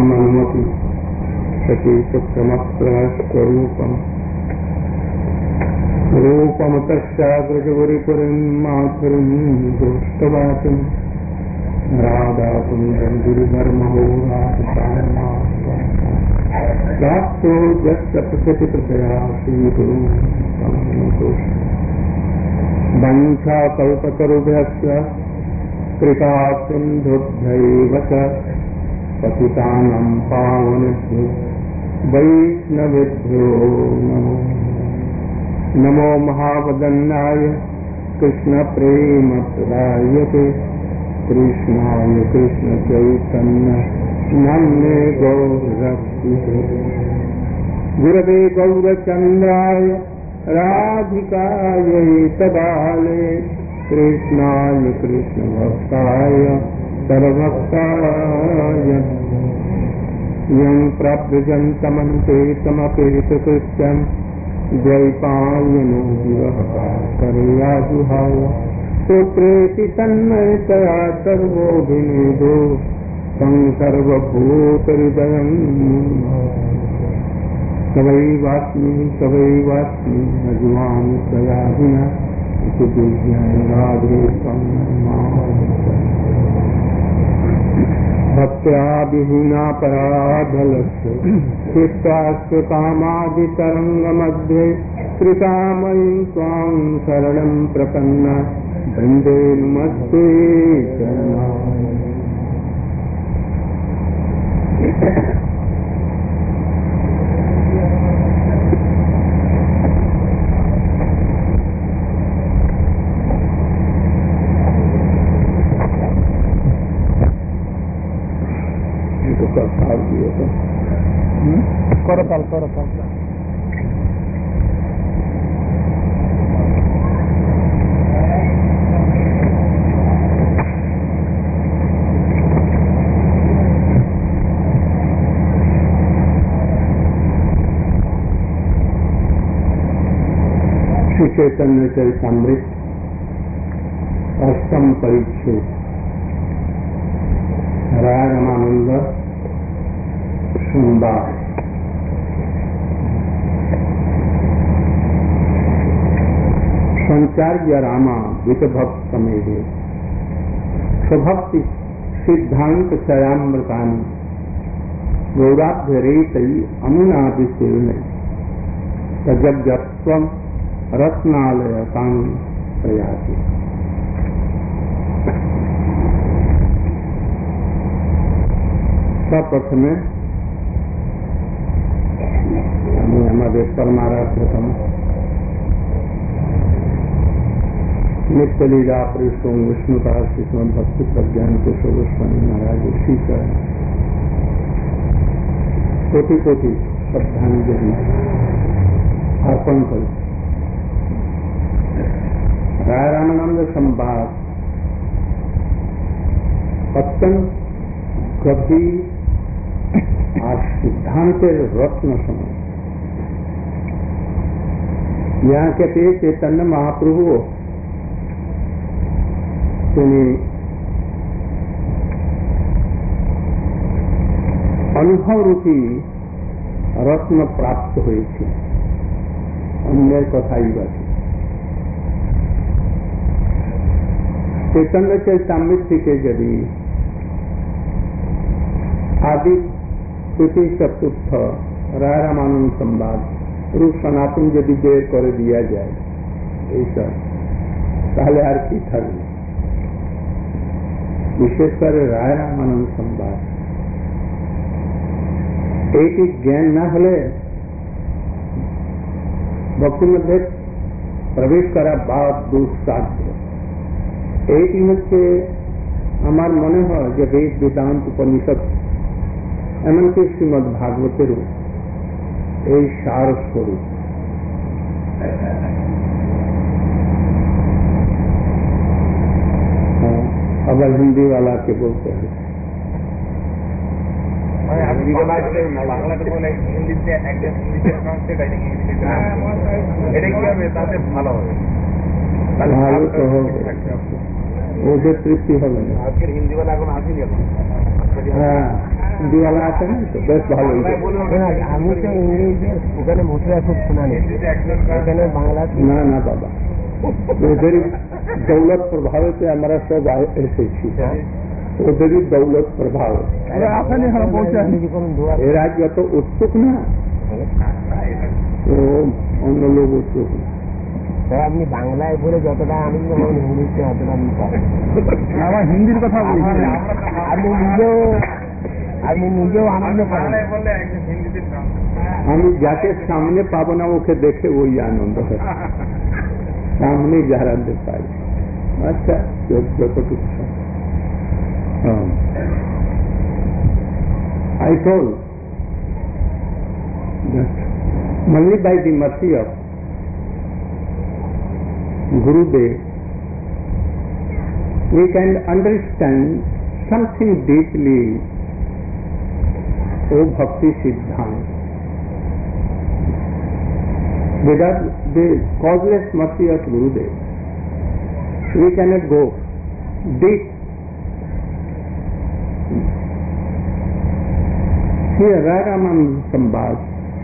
ब्रह्मणमपि सतीशक्रमस्वरूपम् रूपमतश्चाग्रजवरिपुरीं माधुरीं दुष्टवाचम् राधातुं गम्भीरधर्महोराप्तो यस्य प्रकृतिप्रतया श्रीगुरुं वञ्चाकल्पतरुभ्यश्च कृपासिन्धुभ्यैव च पतितानां पावनेभ्यो वैष्णवेभ्यो नमो महावदन्नाय कृष्णप्रेमप्रदायते कृष्णाय कृष्णचैतन्य नाम्ने गौरक्षिते गुरवे गौरचन्द्राय राधिकायै तदालये कृष्णाय कृष्णभक्ताय सर्वभक्ताय यं प्रव्रजन्तमन्ते तमपेतकृत्यं द्वैपायनो विवहकातर्याजुहाय पुत्रेति तन्मयतया सर्वोऽभिनेदो तं सर्वभूतहृदयं सवैवास्मि अज्ञान प्रयाधिना इति विज्ञानराधे त्वं भक्त्या विहीना पराधलस्य चित्तास्य कामादितरङ्गमध्ये कृतामयीं त्वां शरणं प्रपन्ना वन्दे नमस्ते शरणाय। करताल श्री चैतन्य चरितामृत अष्टम परिच्छेद राय रामानंद संवाद। संचार्य रामा वितभक्त समेधे स्वभक्ति सिद्धांत चयामृतानि गौराभ्यरेतयि अमुनाभिसेवने तजज्ञत्वं रत्नालयकानि प्रयाति। सप्रथमे हमारे परमाराध्यतम नित्य लीला पुरुषों विष्णुता श्रीमद भक्ति प्रज्ञान केशव गोस्वामी महाराज श्री कोटि कोटि श्रद्धांजलि अर्पण कर राय रामानंद संवाद अत्यंत गभीर और सिद्धांतेर रत्न समय। यहाँ कहते चैतन्य महाप्रभु अनुभव रूपी रत्न प्राप्त हुए थे। अन्य कथाई बात चैतन्य चरितामृत के यदि आदि तृतीय चतुर्थ राय रामानंद संवाद रूप सनातन यदि देर कर दिया जाए ऐसा ताहले आर की थाकबे विशेषकर राय रामानंद संवाद एक ज्ञान ना हले भक्ति मध्य प्रवेश करा बाद दुस्साध्य एक হচ্ছে আমার মনে হয় যে বেদ বেদান্ত উপনিষদ এমনকি শ্রীমদ ভাগবতেরও এই সার स्वरूप अब हिंदी वाला के बोलते हैं ভালো তো হবে ওদের তৃপ্তি হবে না। আজকের হিন্দি वाला এখন আসেনি। হ্যাঁ হিন্দিওয়ালা আছে না তো বেশ ভালো। আমি তো ইংরেজি ওখানে মথুরা খুব শোনা নেই, এখানে বাংলা। না না বাবা, ওদেরই দৌলত প্রভাবে আমরা সব এসেছি, ওদেরই দৌলত প্রভাব। এরা যত উৎসুক না, তো অন্য লোক উৎসুক না। আপনি বাংলায় বলে যতটা আনন্দ পাবেন ইংলিশে অতটা আপনি পাবেন। আমার হিন্দির কথা বলছি, আপনি নিজেও আনন্দ পাবেন। আমি যাকে সামনে পাবো না ওকে দেখে ওই আনন্দ হয়, সামনে যারা পাই। আচ্ছা, যতটুকু I told that only by the mercy of Gurudev we can understand something deeply of Bhakti Siddhanta. Without the causeless mercy of Gurudev, we cannot go deep. Here, Ragamananda Sambhad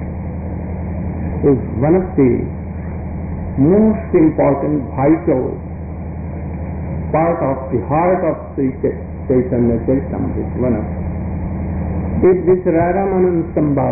is one of the most important, vital part of the heart of Sri Chaitanya Charitamrita. One of it. This Ragamananda Sambhad,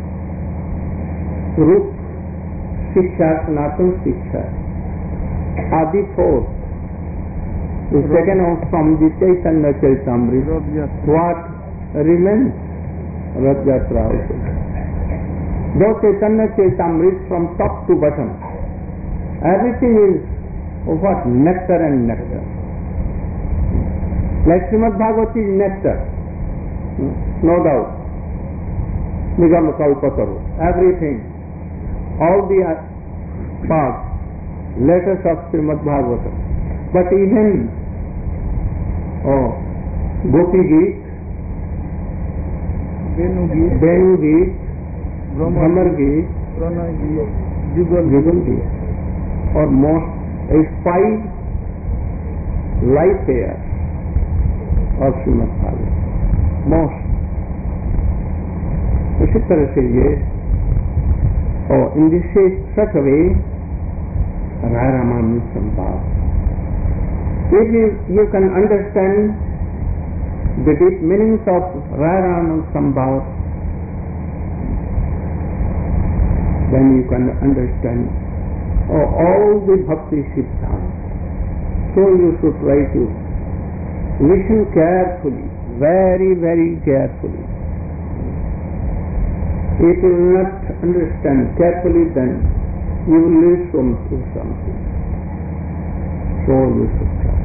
Rup Shiksha, Sanatana Shiksha, Adi 4 is taken off from the Chaitanya Charitamrita. What remains? Rath Yatra also. Though Chaitanya Charitamrita from top to bottom, everything is of what? Nectar and nectar. Like Srimad Bhagavati is nectar, no doubt. Nigama Kalpataru, everything, all the parts, letters of Srimad Bhagavatam. But even Gopi Geet, Venu Geet, Bhramar Geet, Jugal Geet, or most is 5 life pairs of Srimad Bhagavatam. Most. इसी तरह से ये in this such a way Ragamananda Sambhad. If you can understand the deep meanings of Ragamananda Sambhad, then you can understand all the Bhakti Siddhanta. So you should try to listen carefully, very, very carefully. If you will not understand carefully, then you will lose something. So you should try.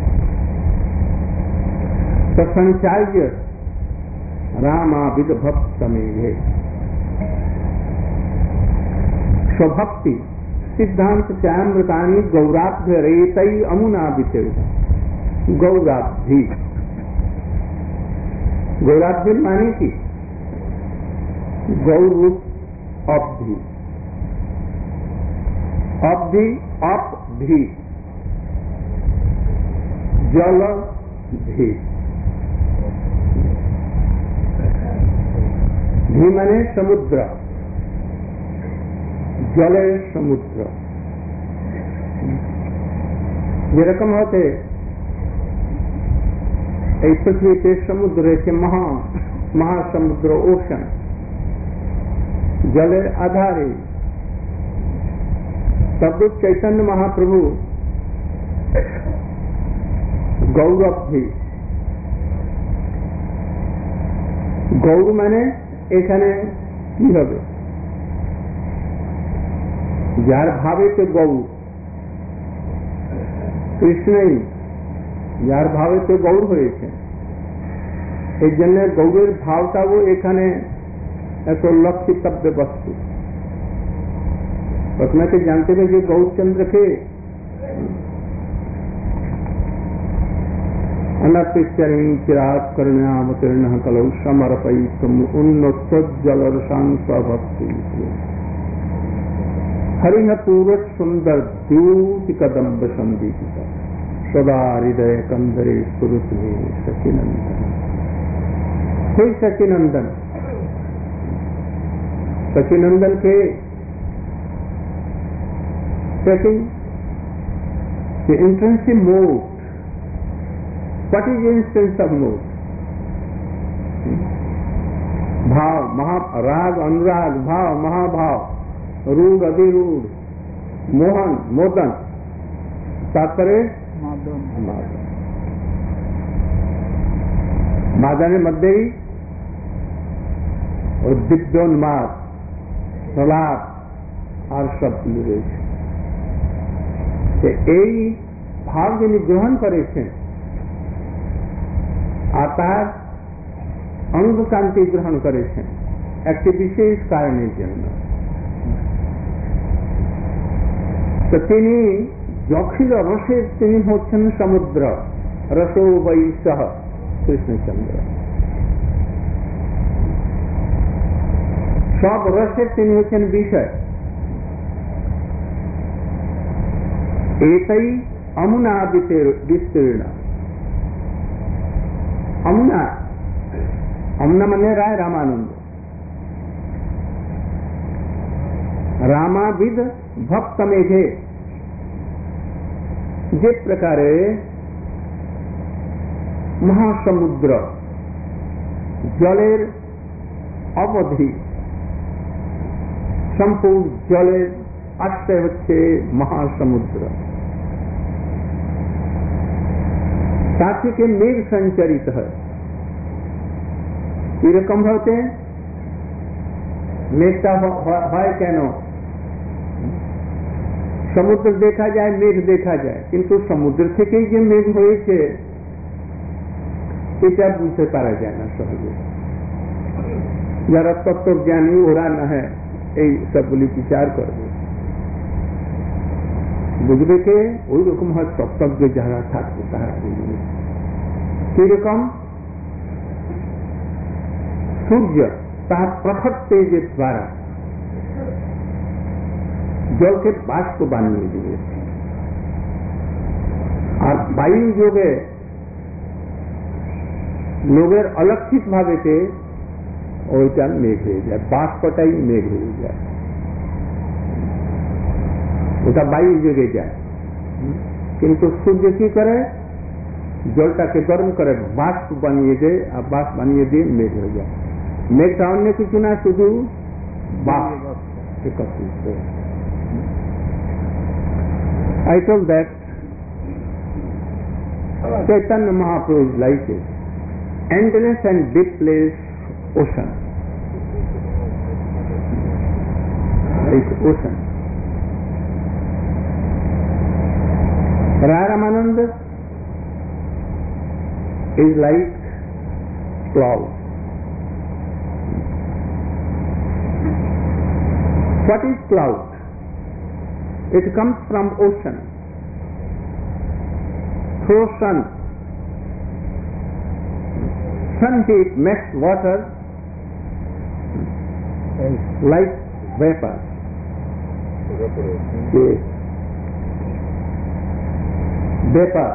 So Sanchalya Rama Vidbhaktameve. Swabhakti Siddhanta Chamritani Gaurabhya Retai Amuna Vichevita. Gaurabhi. Gaurabhi माने की गौर रूप अपधि, अपधि अपधि, जल धी, धी माने समुद्र, जले समुद्र। যেরকম হতে এই পৃথিবীতে সমুদ্র রয়েছে, মহাসমুদ্র, ওশান, জলের আধারে তদ্রূপ চৈতন্য মহাপ্রভু গৌরবধি। গৌর মানে এখানে কি হবে? যার ভাবেতে গৌর, কৃষ্ণই যার ভাবেতে গৌর হয়েছে, এই জন্য গৌরের ভাবটাও এখানে এত লক্ষিতব্য বস্তু। আপনাকে জানতে হবে যে গৌরচন্দ্রকে अनतिचरिं चिरात् करुणावतीर्णः कलौ समर्पयितुम् उन्नतोज्ज्वलरसांस्वभक्ति हरिः पूरत् सुन्दर द्यूति कदम्ब संदीपिता सदा हृदय कंदरे स्फुरतु सचिनंदन। थे सचिनंदन। सचिनंदन के setting the intrinsic mood. What is the instance of mood? भाव, राग, अनुराग, भाव, महाभाव, रूढ़, अधिरूढ़, मोहन, मोदन, तात्पर्य मादन मध्य और दिव्योन्माद, प्रलाप আর সবগুলি রয়েছে। এই ভাব যিনি গ্রহণ করেছেন আর তার অঙ্গকান্তি গ্রহণ করেছেন একটি বিশেষ কারণের জন্য। তো তিনি যখিল রসের তিনি হচ্ছেন সমুদ্র, রসো বৈ সহ কৃষ্ণচন্দ্র। সব রসের তিনি হচ্ছেন বিষয়। এটাই অমুনা বিস্তীর্ণ। অমুনা, অমুনা মানে রায় রামানন্দ। রামাবিদ ভক্ত মেঘে, যে প্রকারে মহাসমুদ্র জলের অবধি, সম্পূর্ণ জলের আশ্রয় হচ্ছে মহাসমুদ্র, তা থেকে মেঘ সঞ্চারিত হয়। কিরকম হতে মেঘটা হয় কেন? সমুদ্র দেখা যায়, মেঘ দেখা যায়, কিন্তু সমুদ্র থেকেই যে মেঘ হয়েছে এটা বুঝতে পারা যায় না সহজে। যারা তত্ত্বজ্ঞানী ওরা না হয় এই সবগুলি বিচার করবে, বুঝবে কে ওই রকম হয় তত্ত্বজ্ঞ যারা থাকবে তারা বুঝবে। কিরকম? সূর্য তার প্রখর তেজের দ্বারা জলকে বাষ্প বানিয়ে দিবে, আর বায়ু যোগে লোকের অলক্ষিত ভাবেতে ওইটা মেঘ হয়ে যায়, বাষ্পটাই মেঘ হয়ে যায়, ওটা বায়ু যোগে যায়। কিন্তু সূর্য কি করে? জলটাকে গরম করে বাষ্প বানিয়ে দেয়, আর বাষ্প বানিয়ে দিয়ে মেঘ হয়ে যায়। মেঘটা অন্য কিছু না, শুধু বাষ্প একত্রিত। I told that Chaitanya Mahaprabhu is like an endless and deepless ocean, like ocean. Ramananda is like cloud. What is cloud? It comes from ocean, through sun. Sun heat makes water like vapor. Yes. Vapor.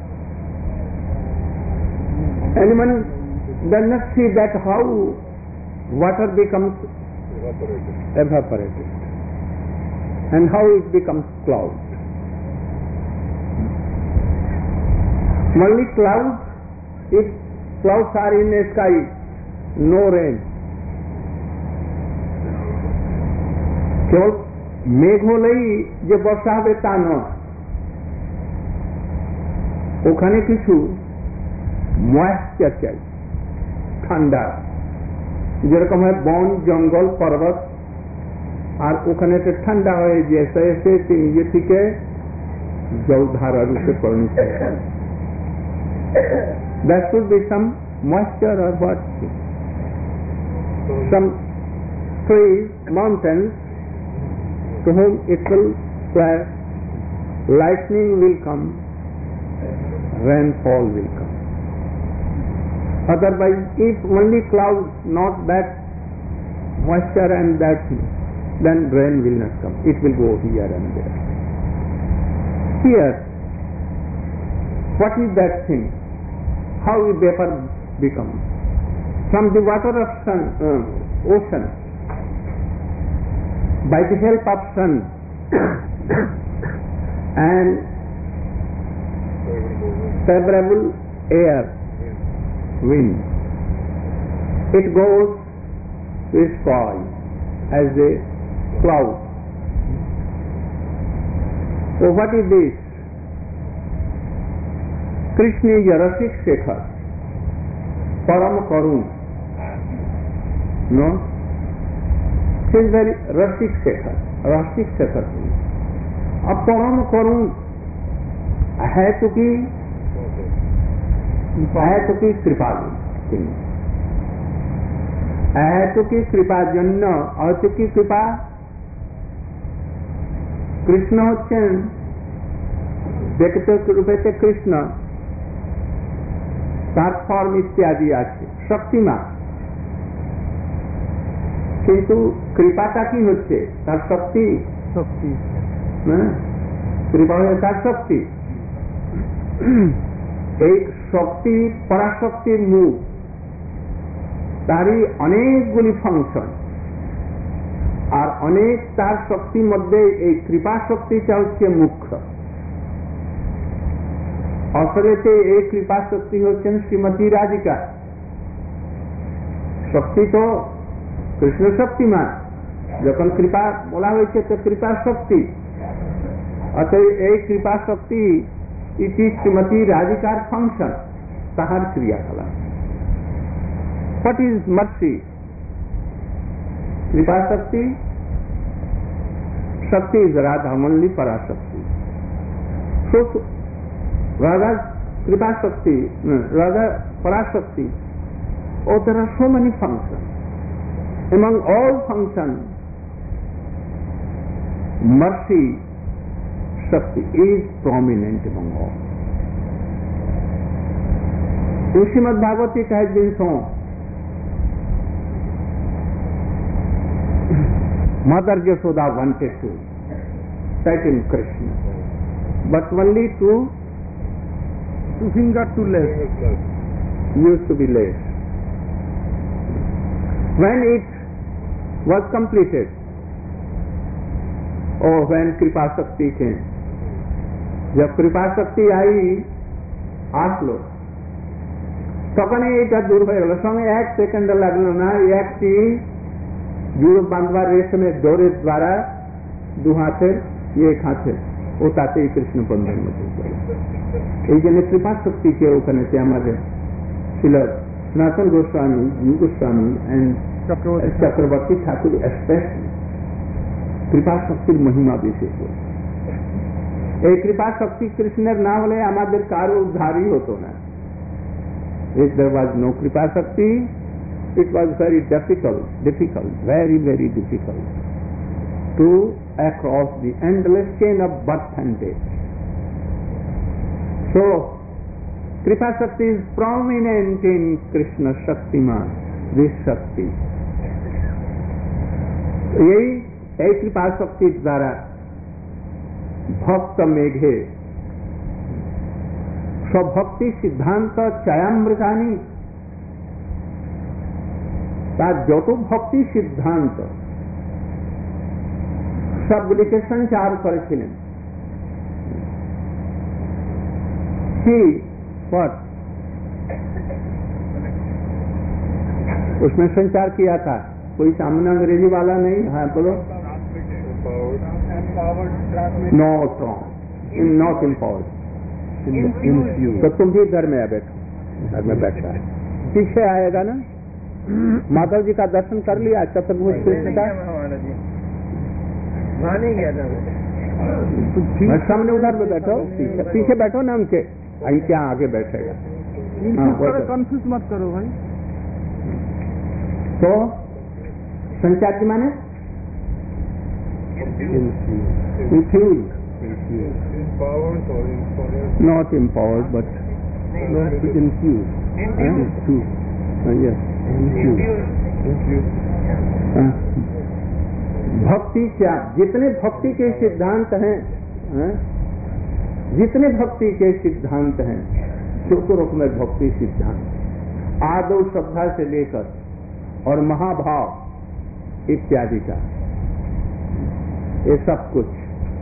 Anyone does not see that how water becomes evaporated and how it becomes cloud. Only clouds, if clouds are in the sky, no rain. কেবল মেঘ হলেই যে বর্ষা হবে তা নয়, ওখানে কিছু moisture চাই, ঠান্ডা, যেরকম হয় বন জঙ্গল পর্বত, আর ওখানে ঠান্ডা হয়ে যেতে এসে নিজে থেকে জলধারা রূপে পরিণত হয়। There should be some moisture or what? Some trees, mountains, to whom it will flash, lightning will come, rainfall will come. Otherwise, if only clouds, not that moisture and that, then rain will not come. It will go here and there. Here, what is that thing? How vapor becomes? from the water of sun, ocean, by the help of sun and favorable air, wind, it goes to sky as a cloud. So what is this? Krishna is a Rasik Shekhar, Param Karun. No? He is very Rasik Shekhar, Rasik Shekhar. अब परम करुण है तो की कृपालु, है तो की कृपाजन्य, और तो की कृपा कृष्ण হচ্ছেন ব্যক্তিগত রূপেতে কৃষ্ণ, তার ফর্ম ইত্যাদি আছে, শক্তিমান। কিন্তু কৃপাটা কি হচ্ছে? তার শক্তি, কৃপা হয়ে তার শক্তি। এই শক্তি পরাশক্তির মুখ, তারই অনেকগুলি ফাংশন, আর অনেক তার শক্তির মধ্যে এই কৃপা শক্তিটা হচ্ছে মুখ্য। আসলেতে এই কৃপা শক্তি হচ্ছেন শ্রীমতী রাধিকা। শক্তি তো কৃষ্ণ শক্তিমান, যখন কৃপা বলা হয়েছে তো কৃপা শক্তি, অতএব এই কৃপা শক্তি ইতি শ্রীমতী রাধিকার ফাংশন, তাহার ক্রিয়াকলাপ। What is mercy? Kripa shakti, shakti is Radha, only parashakti. So Radha Kripa Shakti, Radha Parashakti, oh, there are so many functions. Among all functions, mercy Shakti is prominent among all. In Srimad Bhagavad it has been shown, Mother Yashoda wanted to title Krishna, but only two finger to less used to be less. When it was completed, oh, when Kripa Shakti came, जब कृपा शक्ति आई 8 लोग, তখন এটা দূর হয়ে গেল। সঙ্গে 1 সেকেন্ড লাগলো না, একটি জুড়ো বাঁধবার রেশমের দড়ির দ্বারা 2 হাতের এক হাতের ও তাতেই কৃষ্ণ বন্ধন মধ্যে গেল। এই জন্য কৃপা শক্তিকে ওখানেতে আমাদের ছিল সনাতন গোস্বামী, জীব গোস্বামী এন্ড চক্রবর্তী ঠাকুর স্পেশালি কৃপা শক্তির মহিমা বিশেষ। এই কৃপা শক্তি কৃষ্ণের না হলে আমাদের কারো উদ্ধারই হতো না। If there was no Kripa Shakti, it was very difficult, very difficult to across the endless chain of birth and death. So, Kripa Shakti is prominent in Krishna Shaktiman, this Shakti. এই কৃপা শক্তির দ্বারা ভক্ত মেঘে স্বভক্তি সিদ্ধান্ত চয়ামৃতানি, তার যত ভক্তি সিদ্ধান্ত সবগুলিকে সঞ্চার করেছিলেন। কি what उसमें संचार किया था? कोई सामने अंग्रेजी वाला नहीं? हाँ बोलो। Not empowered. तो तुम भी घर में बैठो, घर में बैठा है, पीछे आएगा ना। माधव जी का दर्शन कर लिया चतुर्भुज कृष्ण का? सामने उधर पे बैठो, पीछे बैठो ना उनके, क्या आगे बैठेगा? कंफ्यूज मत करो भाई। तो संचार की माने not empowered but infused. Yes, भक्ति क्या? जितने भक्ति के सिद्धांत हैं, जितने भक्ति के सिद्धांत हैं, चतुर्मुख में भक्ति सिद्धांत, आदौ श्रद्धा से लेकर और महाभाव इत्यादि का, ये सब कुछ।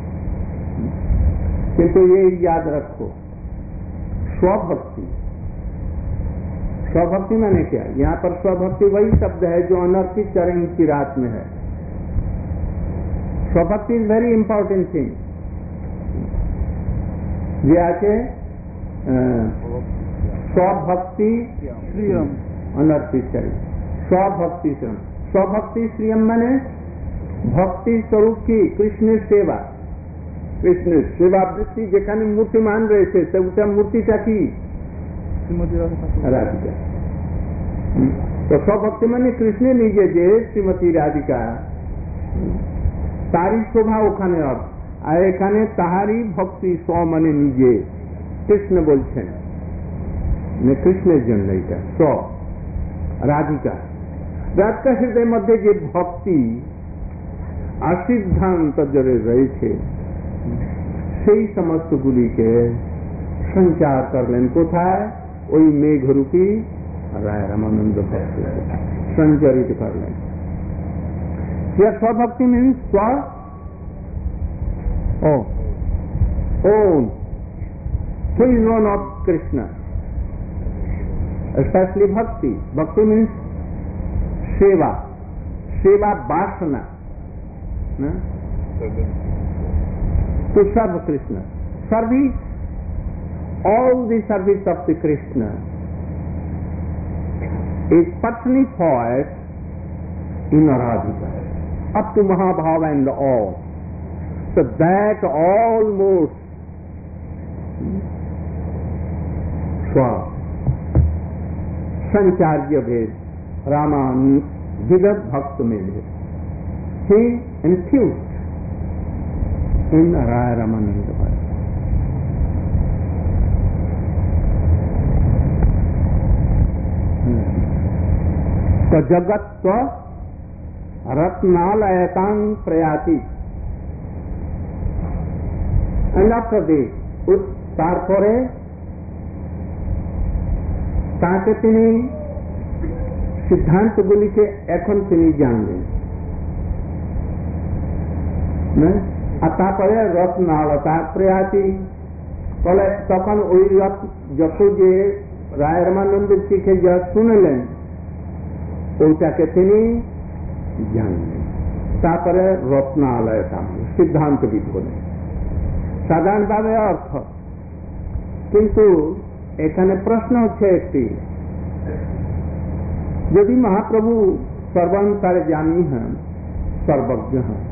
किंतु ये याद रखो, स्वभक्ति, स्वभक्ति माने क्या? यहाँ पर स्वभक्ति वही शब्द है जो अनर्थित चरण की रात में है। Swabhakti is very important thing. ये आके स्वभक्ति अनर्थित चरण, स्वभक्ति श्रम। स्वभक्ति श्रियम माने भक्ति स्वरूप की कृष्ण सेवा, कृष्ण सेवा वृत्ति যেখানে মূর্তিমান রয়েছে সেটা মূর্তিটা কি? রাধিকা। তো স্বভক্তি মানে কৃষ্ণ নিজে যে শ্রীমতী রাধিকা, তারই শোভা ওখানে। আর এখানে তাহারই ভক্তি, স্ব মানে নিজে, কৃষ্ণ বলছেন, কৃষ্ণের জন্য এটা স্ব রাধিকা। রাধিকা হৃদয়ের মধ্যে যে ভক্তি অসিদ্ধান্ত জড়ে রয়েছে সেই সমস্তগুলিকে সঞ্চার করলেন কোথায়? ওই মেঘরূপী রায় রামানন্দ ভক্তি সঞ্চারিত করলেন। Swabhakti means swa own, who is known of Krishna, especially bhakti. Bhakti means seva, seva vasana, to serve Krishna. Service, all the service of the Krishna is personified in Radhika, up to Mahabhava and all. So that almost Sancharya Ved, Rama Vidat Bhakta Medhe, he infused in Raya Ramananda Bhai. So Jagat Swa Ratnalayatang Prayati. And after this, তারপরে তাকে তিনি সিদ্ধান্তগুলিকে এখন তিনি জানলেন, আর তারপরে রত্নালতা প্রয়াতি বলে, তখন ওই যত যে রায় রামানন্দের শিখে যা শুনলেন ওইটাকে তিনি জানলেন। তারপরে রত্নালয়তা সিদ্ধান্ত বিদ বলে সাধারণভাবে অর্থ। কিন্তু এখানে প্রশ্ন হচ্ছে একটি, যদি মহাপ্রভু সর্বান্তরে জানি হন, সর্বজ্ঞ হন,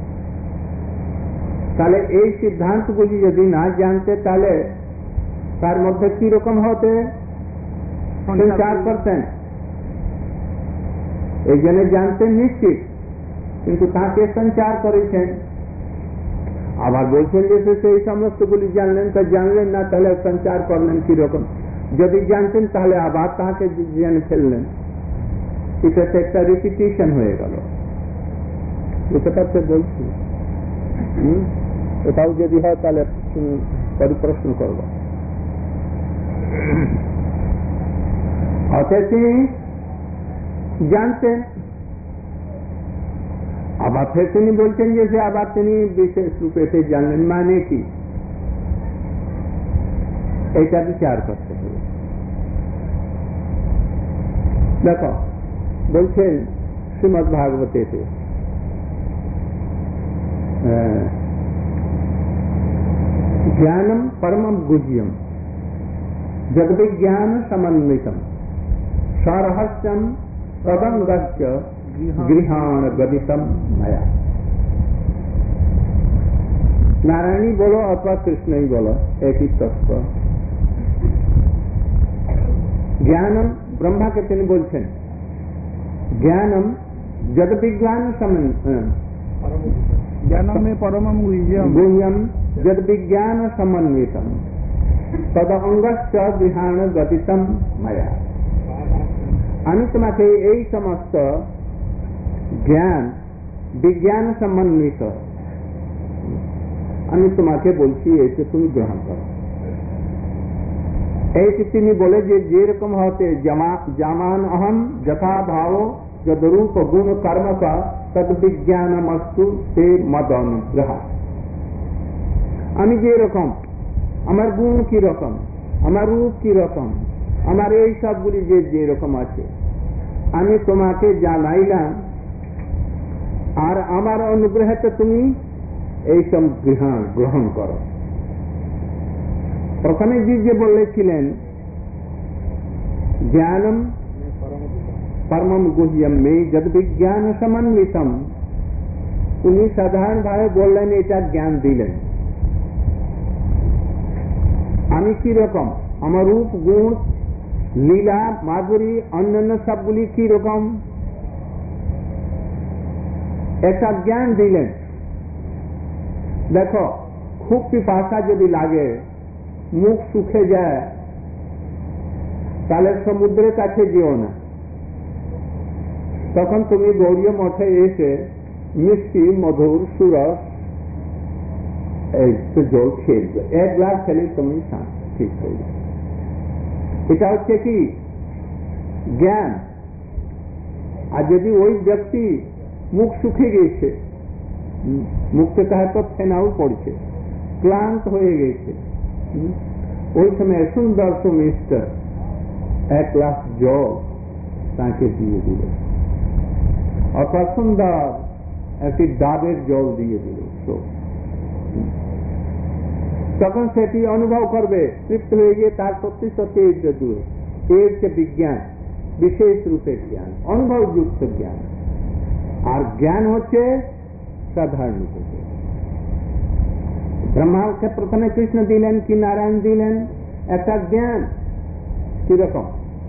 তাহলে এই সিদ্ধান্তগুলি যদি না জানতে তাহলে তার মধ্যে কি রকম হতে? 4%। এই জন্য জানতেন নিশ্চিত, কিন্তু তাকে সঞ্চার করেছেন। আবার বলছেন যে সেই সমস্তগুলি জানলেন, তা জানলেন না তাহলে সঞ্চার করলেন কি রকম? যদি জানতেন তাহলে আবার তাকে জেনে ফেললেন, এটা একটা রিপিটিশন হয়ে গেল। বুঝতে পারছে বলছি? এটাও যদি হয় তাহলে পরিপ্রশ্ন করব। অতএব তিনি জানতেন, আবার ফের তিনি বলছেন যে সে আবার তিনি বিশেষ রূপে সে জানলেন, মানে কি? এটা বিচার করতে হবে। দেখো বলছেন শ্রীমদ্ ভাগবতেতে জ্ঞানম পরমম গুহ্যম জগদ্বিজ্ঞান সমন্বিতম সরহস্যম তদঙ্গস্য गृहाण गदितम मया। नारायणी बोलो अथवा कृष्ण ही बोलो, एक ही तत्व। ज्ञानम ब्रह्मा के तीन बोलছেন, ज्ञानम जग विज्ञान ज्ञानम में परमम गुह्यम जग विज्ञान समन्वितम तदअंगश्च गृहाण गदितम मया। আমি তোমাকে এই সমস্ত জ্ঞান বিজ্ঞান সমন্বিত আমি তোমাকে বলছি, এসে তুমি গ্রহণ করো। এই তিনি বলে যে যেরকম হতে জামান অহম যথা ভাব যদরূপ গুণ কর্ম का तद विज्ञानमस्तु से मद अनुग्रह। আমি যে রকম, আমার গুণ কি রকম, আমার রূপ কি রকম, আমার এই সবগুলি যে রকম আছে, আমি তোমাকে জানাইলাম, আর আমার অনুগ্রহতে তুমি এইসব গ্রহণ করো। প্রথমে যে বলেছিলেন জ্ঞানম परमम गुह्यम में जद विज्ञान समन्वितम, उन्हीं साधारण भावे बोलें এটা জ্ঞান দিলেন। আমি কি রকম, আমার রূপ গুণ লীলা মাধুরী অন্যান্য সবগুলি কি রকম, একটা জ্ঞান দিলেন। দেখো, খুব পিপাসা যদি লাগে, মুখ শুকে যায়, তাহলে সমুদ্রের কাছে যেও না, তখন তুমি গৌরীয় মঠে এসে মিষ্টি মধুর সুরস জল খেয়ে দিবে, এক গ্লাস খেলে তুমি ঠিক হয়ে যাবে। এটা হচ্ছে কি জ্ঞান। আর যদি ওই ব্যক্তি মুখ শুকিয়ে গেছে, মুখ থেকে হয়তো ফেনাও পড়ছে, ক্লান্ত হয়ে গেছে, ওই সময় সুন্দর সুমিষ্ট এক গ্লাস জল তাকে দিয়ে দিল, অথবা সুন্দর একটি ডাবের জল দিয়ে দিল, তখন সেটি অনুভব করবে, তৃপ্ত হয়ে গিয়ে তার সত্যি সত্যি দূর। এই হচ্ছে বিজ্ঞান, বিশেষ রূপে জ্ঞান, অনুভবযুক্ত জ্ঞান। আর জ্ঞান হচ্ছে সাধারণ রূপে। ব্রহ্মাকে প্রথমে কৃষ্ণ দিলেন কি নারায়ণ দিলেন একটা জ্ঞান, কিরকম,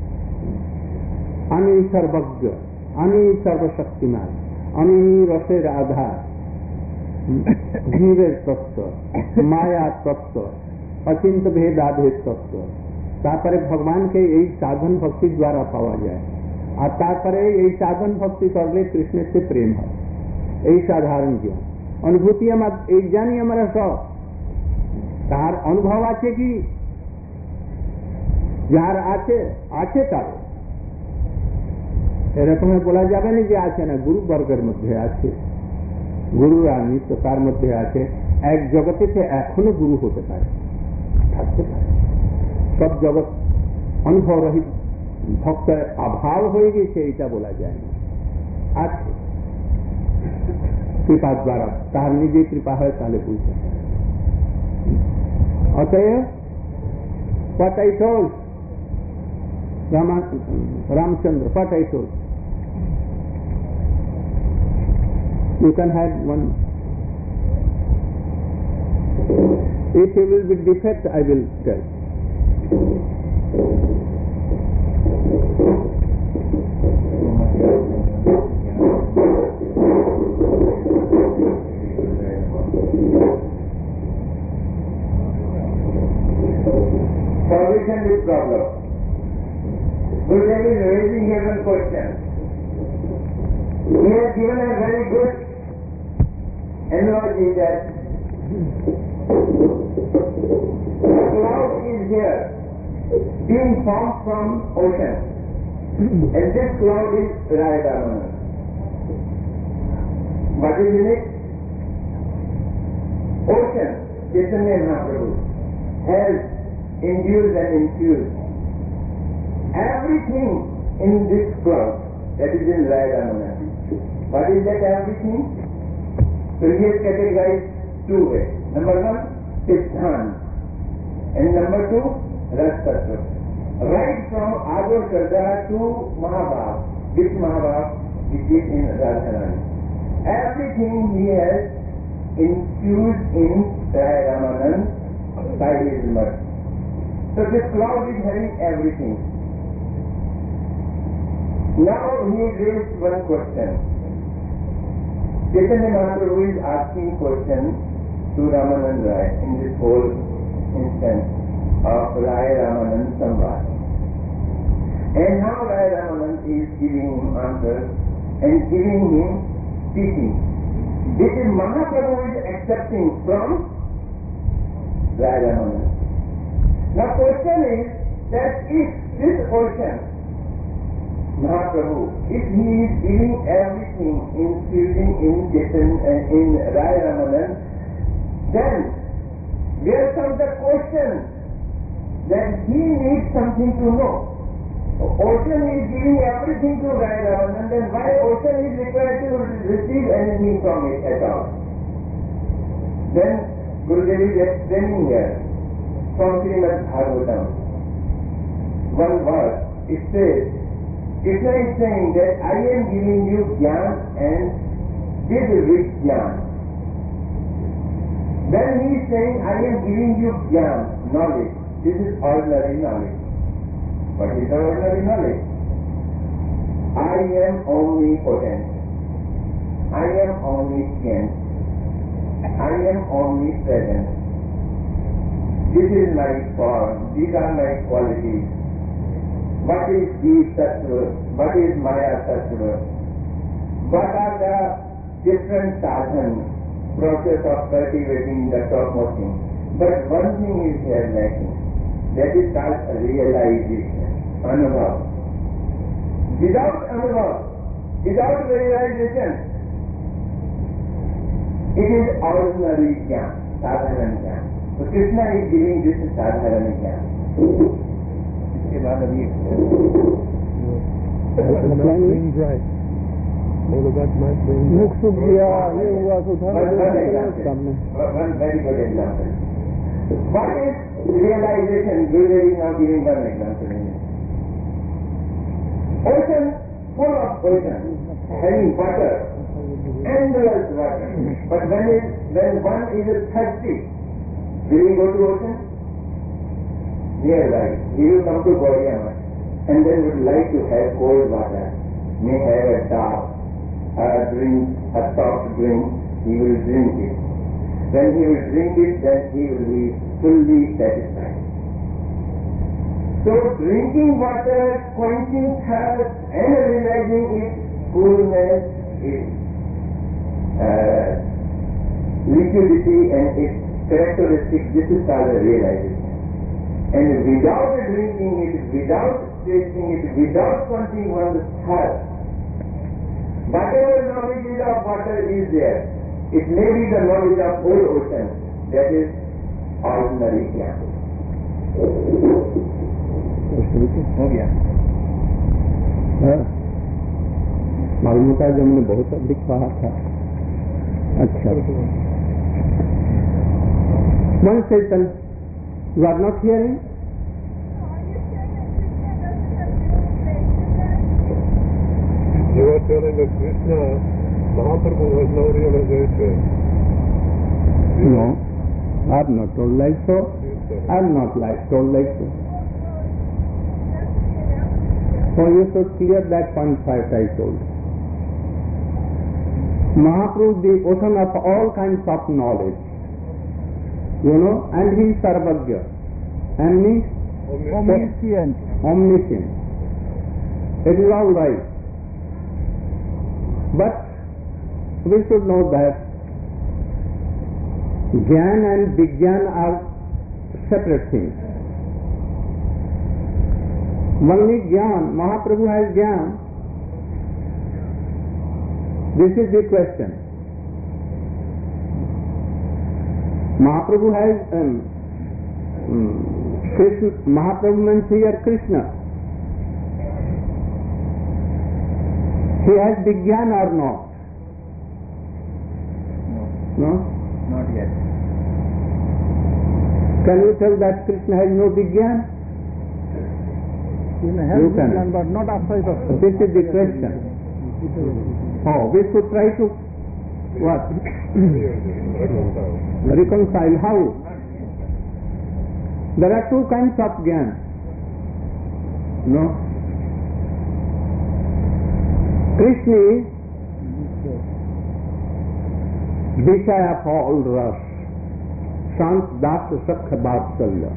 আমি সর্বজ্ঞ, আমি সর্বশক্তিমান, আমি রসের আধার, জীবের তত্ত্ব, মায়া তত্ত্ব, অচিন্ত ভেদাভেদ তত্ত্ব। তারপরে ভগবানকে এই সাধন ভক্তি দ্বারা পাওয়া যায়, আর তারপরে এই সাধন ভক্তি করলে কৃষ্ণের से প্রেম হয়। এই সাধারণ জ্ঞান অনুভূতি আমার, এই জানি আমরা সব। তার অনুভব আছে কি, যার আছে আছে তার, এরকম বলা যাবে না যে আছে না। গুরু বর্গের মধ্যে আছে, গুরু আর নিত্য তার মধ্যে আছে। এক জগতে এখনো গুরু হতে পারে, থাকতে পারে। সব জগৎ অনুভব রহিত ভক্তের অভাব হয়ে গেছে এটা বলা যায় না, আছে কৃপা দ্বারা। তার নিজে কৃপা হয় তাহলে বুঝতে পারে। অতএব what I told Ramchandra, what I told, you can have one. If it will be defect, I will tell. Solution to problem. Gurudev is raising here one question. He has given a very good analogy that cloud is here, being formed from ocean, and this cloud is Radharani. What is in it? Ocean, Chaitanya Mahaprabhu, has induced and infused everything in this cloud that is in Radharani. What is that everything? So he has categorized two ways. Number one, Siddhan, and number two, Rastattva. Right from Ado Shraddha to Mahabhav, this Mahabhav which is in Radharani. Everything he has infused in Radharani by his mercy. So this cloud is having everything. Now he raised one question. Chaitanya Mahaprabhu is asking question to Ramanand Rai in this whole instance of Rai Ramanand Samvad. And now Rai Ramanand is giving him answers and giving him teaching. This is Mahaprabhu is accepting from Rai Ramanand. Now question is, that if this ocean, Mahaprabhu, if he is giving everything, infusing in Raya Ramanan, then there comes the question that he needs something to know. Ocean is giving everything to Raya Ramanan, then why ocean is required to receive anything from it at all? Then Gurudev is explaining here from Srimad Bhagavatam. One verse, it says, Krishna is saying that I am giving you Jnana and with Vijnana. Then he is saying I am giving you Jnana, knowledge. This is ordinary knowledge. What is the ordinary knowledge? I am omnipotent. I am omniscient. I am omnipresent. This is my form. These are my qualities. What is Jeev Tattva? What is Maya Tattva? What are the different sadhana, process of cultivating the topmost thing? But one thing is here lacking. That is called realization, anubhav. Without anubhav, without realization, it is ordinary jnana, sadhana jnana. So Krishna is giving this sadhana jnana. इसके बाद अभी मुख सुख दिया, ये हुआ तो था सामने. One very good example. What is realization? Gurudev is now giving one example. Ocean, full of ocean, having water, endless water. But when one is thirsty, will he go to ocean? Nearby, he will come to Gauriya and then would like to have cold water, may have a dark, drink, a soft drink, he will drink it. When he will drink it, then he will be fully satisfied. So drinking water, quenching thirst and realizing its coolness, its liquidity and its characteristics, this is called a realization. And without drinking it, without tasting it, without quenching one's thirst, whatever knowledge of water is there, it may be the knowledge of whole ocean, that is ordinary jnana. हो गया मालूम का जो हमने बहुत अधिक पढ़ा था. अच्छा, one second, you are not hearing? You are telling that Krishna, Mahaprabhu has no realization. No, I have not told like so. I have not told like so. So you should clear that point first, I told. Mahaprabhu, the ocean of all kinds of knowledge, and he is Sarvagya, omniscient. It is all right. But we should know that Jnana and Vijnana are separate things. Only Jnana, Mahaprabhu has Jnana. This is the question. Mahaprabhu has Krishna. Mahaprabhu means here Krishna. He has Vijnana or not? No? Not yet. Can you tell that Krishna has no Vijnana? You can. But not outside of us. This is the question. Oh, we should try to what? Reconcile. How? There are two kinds of Jnana. No? Krishna is Vishaya of all ras, Shant Das Sakha Vatsalya.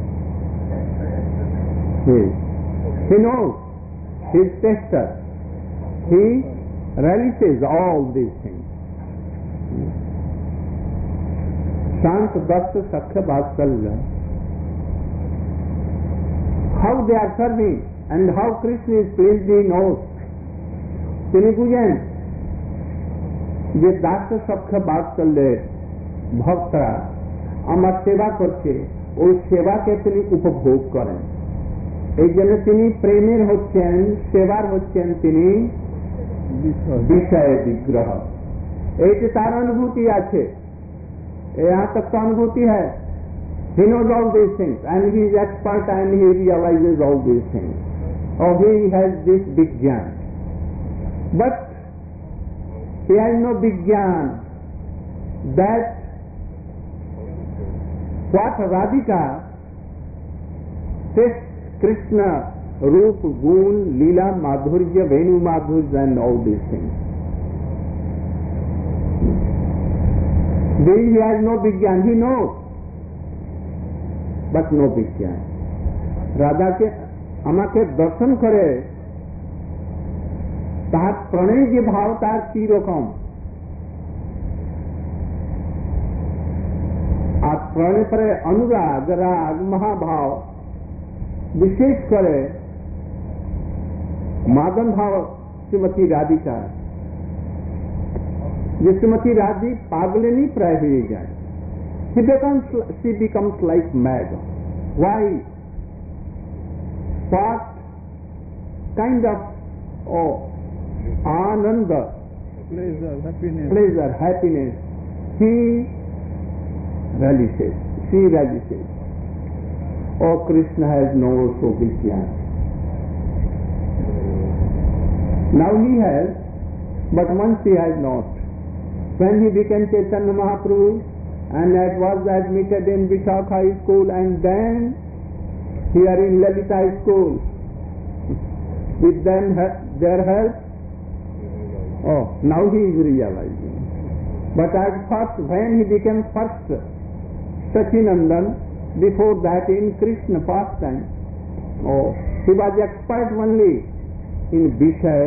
He knows, he is tester, he relishes all these things. Shant Das Sakha Vatsalya. how they are serving and how Krishna is pleased, he knows. তিনি বুঝেন যে দাস সখ্য বাৎসল্যে ভক্তরা আমার সেবা করছে, ওই সেবাকে তিনি উপভোগ করেন। এই জন্য তিনি প্রেমের হচ্ছেন, সেবার হচ্ছেন তিনি বিষয় বিগ্রহ। এইটি তার অনুভূতি আছে, यहाँ तक तो अनुभूति है। He knows all these things and he is expert and he realizes all these things. Or he has this big jnana. But he has no big jnana that what Radhika tastes Krishna, Roop, Gun, Leela, Madhurya, Venu Madhurya and all these things. He has no big jnana, he knows, but no big jnana. Radha ke আমাকে দর্শন করে তার প্রণয় যে ভাব তার কি রকম, আর প্রণয় পরে অনুরাগ, রাগ, মহাভাব, বিশেষ করে মাদন ভাব শ্রীমতী রাধিকা, যে শ্রীমতী রাধি পাগলিনী প্রায় হয়ে যায়। She becomes like mad. Why? What kind of ananda, pleasure, happiness he relishes, she relishes. Oh, Krishna has no so big jnana. Now he has, but once he has not. When he became Chaitanya Mahaprabhu and that was admitted in Vishakha school and then here in Lalita school, with them their help, oh, now he is realizing. But at first, when he became first Sachinandan, before that in Krishna pastime, oh, he was expert only in Vishaya.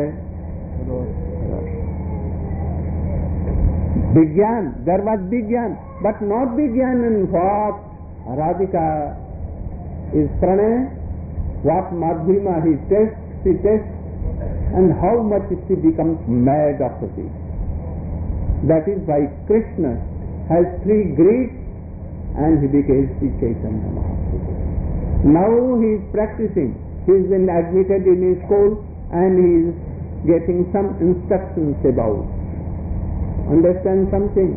Bigyan, there was Bigyan, but not Bigyan in what Radhika is pranay, what Madhurima he tastes, she tastes, and how much she becomes mad after this. That is why Krishna has 3 Greeks and he became Sri Chaitanya Mahaprabhu. Now he is practicing, he is been admitted in his school and he is getting some instructions about. Understand something?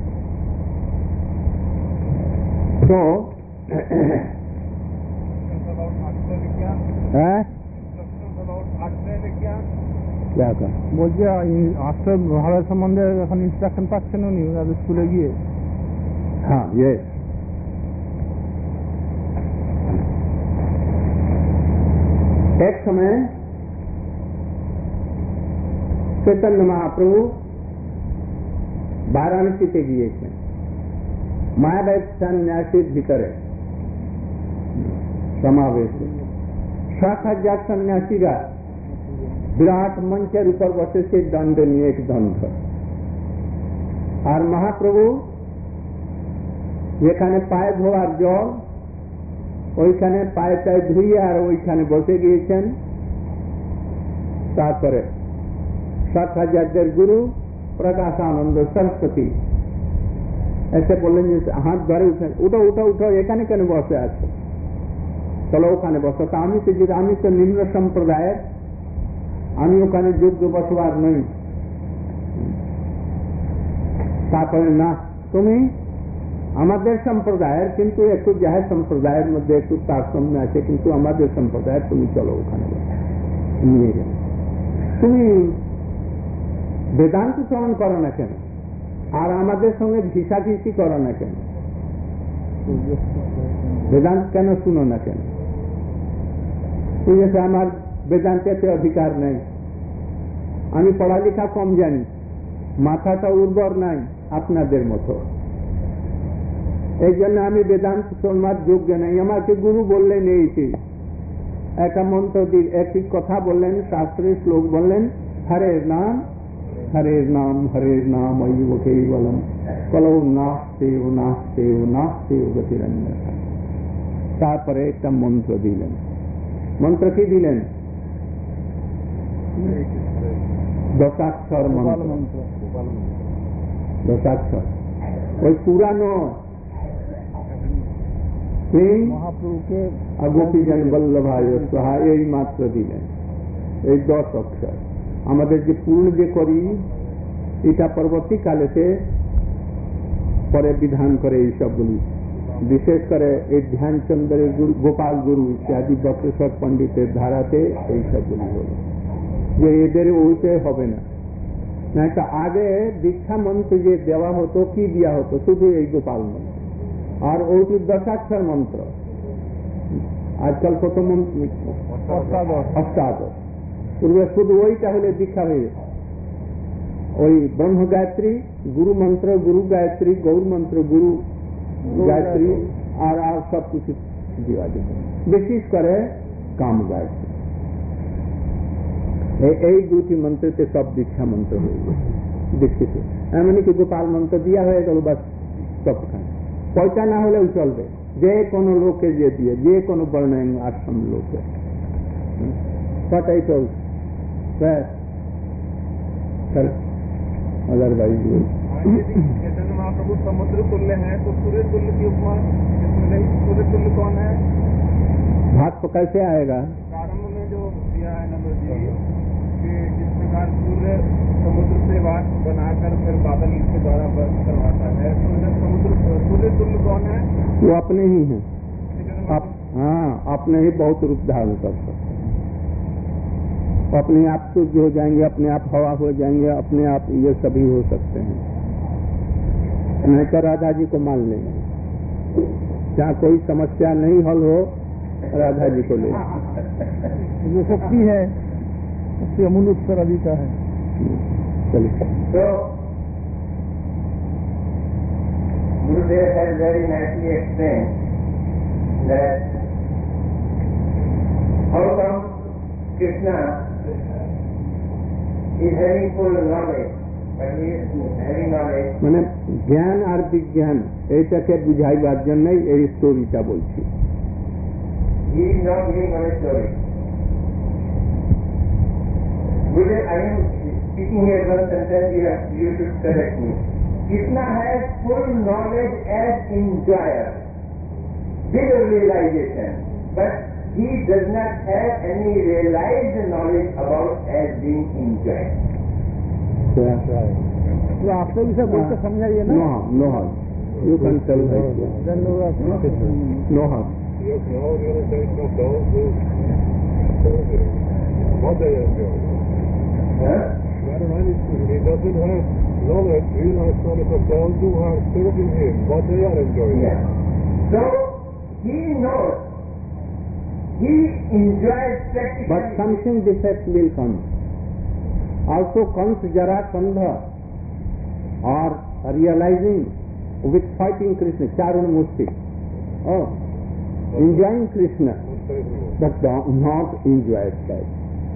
So, क्या का বলছে আশ্রয় ভাড়া সম্বন্ধে এখন instruction পাচ্ছেন উনি স্কুলে গিয়ে। हाँ, ये एक समय चैतन्य महाप्रभु বারাণসীতে গিয়েছেন মায়াবাই সন্ন্যাসীর ভিতরে সমাবেশে। 7,000 সন্ন্যাসীরা বিরাট মঞ্চের উপর বসেছে দণ্ড নিয়ে, এক দণ্ড। আর মহাপ্রভু যেখানে পায়ে ধোয়ার জল, ওইখানে পায়ে টায়ে ধুইয়ে আর ওইখানে বসে গিয়েছেন। তারপরে 7,000 গুরু প্রকাশানন্দ সরস্বতী এসে বললেন যে হাত ধরে উঠে, উঠো উঠো উঠো, এখানে কেন বসে আছো, চলো ওখানে বসো। তা আমি তো নিম্ন সম্প্রদায়ের, আমি ওখানে যোগ্য বসবার নই। তারপরে না, তুমি আমাদের সম্প্রদায়ের, কিন্তু একটু যাহে সম্প্রদায়ের মধ্যে একটু তারতম্য আছে, কিন্তু আমাদের সম্প্রদায়ের, তুমি চলো ওখানে নিয়ে যাও। তুমি বেদান্ত শ্রবণ করো না কেন, আর আমাদের সঙ্গে ঘিসাঘিসি করো না কেন, বেদান্ত কেন শুনো না কেন? ঠিক আছে, আমার বেদান্তেতে অধিকার নেই, আমি পড়ালেখা কম জানি, মাথাটা উর্বর নাই আপনাদের মতো, এই জন্য আমি বেদান্ত শোনবার যোগ্য নেই। আমাকে গুরু বললেন এইটি, একটা মন্ত্র দিয়ে একটি কথা বললেন, শাস্ত্রের শ্লোক বললেন, হরের নাম হরের নাম হরের নাম অয়ুব কেবলম কলৌ নাস্তেও নাস্তেও নাস্তেও গতিরন্যথা। তারপরে একটা মন্ত্র দিলেন, মন্ত্র কি দিলেন? দশাক্ষর মন্ত্র। দশাক্ষর ওই পুরানো মহাপ্রভুকে গোপীজন বল্লভায় সোহা এই মাত্র দিলেন, এই 10 অক্ষর। আমাদের যে পূর্ণ যে করি এটা পরবর্তীকালেতে পরে বিধান করে এই সবগুলি, বিশেষ করে এই ধ্যানচন্দ্রের গুরু, গোপাল গুরু ইত্যাদি বক্রেশ্বর পণ্ডিতের ধারাতে এই সবগুলি হল, যে এদের ওইতে হবে না। না তো আগে দীক্ষা মন্ত্র যে দেওয়া হতো, কি দেওয়া হতো? শুধু এই গোপাল মন্ত্র, আর ওইটি দশাক্ষর মন্ত্র। আজকাল কত মন্ত্র? অষ্টাদশ। পূর্বে শুধু ওইটা হলে দীক্ষা হয়ে যেত। ওই ব্রহ্ম গায়ত্রী গুরু মন্ত্র, গুরু গায়ত্রী গৌর মন্ত্র, গুরু গায়ত্রী আর সব কিছু দেওয়া যেত, বিশেষ করে কাম গায়ত্রী। এই দুটি মন্ত্রতে সব দীক্ষা মন্ত্র হয়ে গেছে দীক্ষিত। এমনকি গোপাল মন্ত্র দিয়া হয়ে গেল, বাস সবখানে। পয়সা না হলেও চলবে, যে কোনো লোকে যে দিয়ে, যে কোনো বর্ণ আশ্রম লোকে কটাই চলছে। अदरवाइज चैतन्य महाप्रभु समुद्र तुल्य है, तो सूर्य तुल्य की उपमा सूर्य तुल्य कौन है? भाग तो कैसे आएगा? प्रारंभ में जो दिया है नंबर जी कि जिस प्रकार सूर्य समुद्र से वाट बनाकर फिर बादल के द्वारा बर्फ करवाता है, तो जब समुद्र सूर्य तुल्य कौन है? वो अपने ही है। हाँ, अपने ही बहुत रूप धारण कर सकते, अपने आप शुद्ध हो जाएंगे, अपने आप हवा हो जाएंगे, अपने आप ये सभी हो सकते हैं। नहीं तो राधा जी को मान लेंगे, जहाँ कोई समस्या नहीं हल हो राधा जी को ले। जो शक्ति है उससे अमूल्य उत्तर अभी का है। चलिए। So, Gurudev has very nicely explained that how come Krishna is having full knowledge, but he is having knowledge. মানে জ্ঞান আর বিজ্ঞান এইটাকে বুঝাইবার জন্যই এই স্টোরিটা বলছি। He is not giving a story. Gurudev, I am speaking here one sentence, you should correct me. Krishna has full knowledge as enjoyer, with realization, but he does not have any realized knowledge about as being enjoyed. तो आपको भी सब बोल के समझाइए ना। No harm. You can tell her. No harm. He has no realization of those who what they enjoy. Huh? He doesn't have knowledge, realized knowledge of those who are serving him, what they are enjoying. Yeah. So he knows. He enjoys practically. But something defect will come. Also comes Jarasandha or realizing with fighting Krishna, Charun Murti. Oh, enjoying Krishna, but not enjoyed that.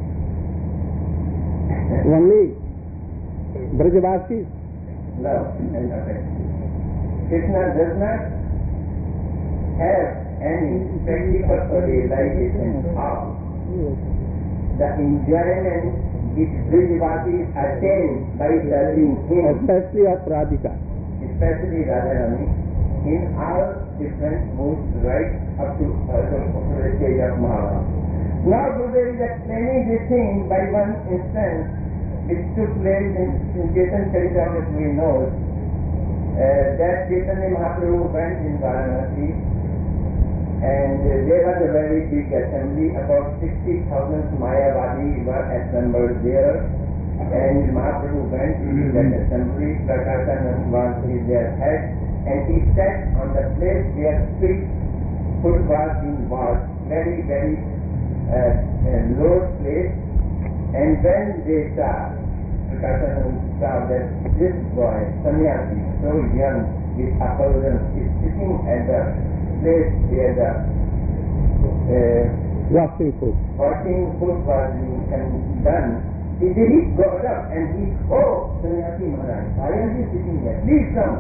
Only Brajavasi. No, Krishna does not have any practical realization of the enjoyment which Brajavasis attain by serving him, Especially of Radhika. especially Radharani, in all different moods right up to the stage of Mahabharata. Now Gurudev is explaining this thing by one instance which took place in Chaitanya Charitamrita. We know that Chaitanya Mahaprabhu went in Varanasi, and there was a very big assembly. About 60,000 Mayavadi were assembled there, and Mahaprabhu went into that assembly. Prakasanand was their head, and he sat on the place where strict foot was being washed, very, very low place. And when they saw, Prakasanand saw that this boy, Sannyasi, so young, with apparel, is sitting at the place where the Washing foot. washing foot was being done. He got up and he, oh, Sannyasi Maharaj, why are you sitting there? Please come.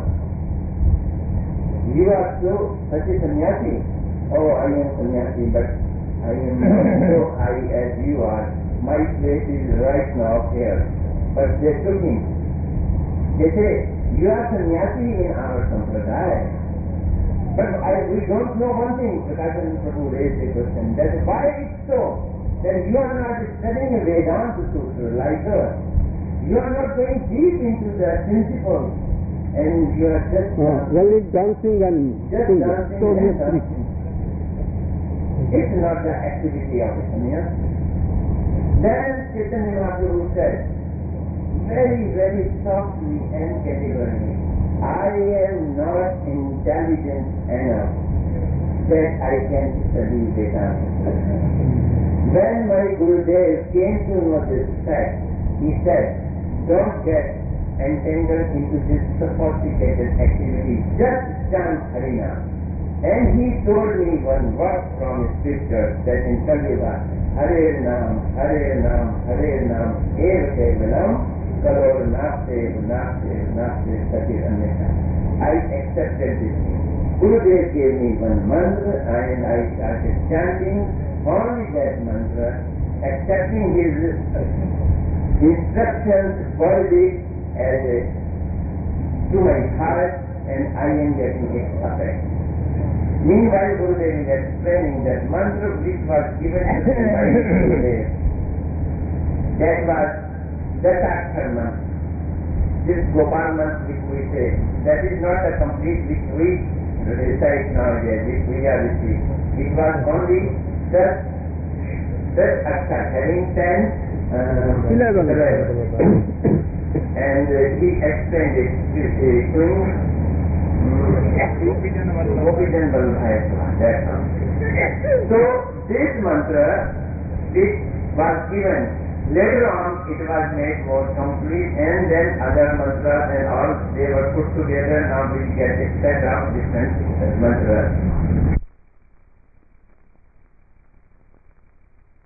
You are so such a sannyasi. Oh, I am sannyasi, but I am not so high as you are. My place is right now here. But they took him. They say, you are sannyasi in our sampradaya. But we don't know one thing. Prakashananda Prabhu raised a question. That why it's so? That you are not studying a Vedanta Sutra like us. You are not going deep into the principles. And you are just only dancing and dancing so and dancing. It's not the activity of a sannyasi. Then Chaitanya Mahaprabhu said, very, very softly and categorically, I am not intelligent enough that I can study Vedanta. When my Gurudev came to know this fact, he said, don't get entangled into this sophisticated activity, just chant Harinam. And he told me one verse from scripture that in Kali-yuga, Hare Nam, Hare Nam, Hare Nam, Eva Kevalam, Kalor Nafte, Nafte, Nafte, Satir Anyata. I accepted this thing. Gurudev gave me one mantra and I started chanting only that mantra, accepting his instructions verbally as to my heart, and I am getting its effect. Meanwhile, Gurudev is explaining that mantra which was given to me by Gurudev, that was Dasakhar mantra. This Gopal mantra which we say, that is not a complete which we recite nowadays, which we are receiving. It was only just Akhar, having 11. And he explained it to Gopijan Vallabhaya. That's all. So this mantra, which was given, later on it was made more complete, and then other mantras and all, they were put together. Now we get a set of different mantras.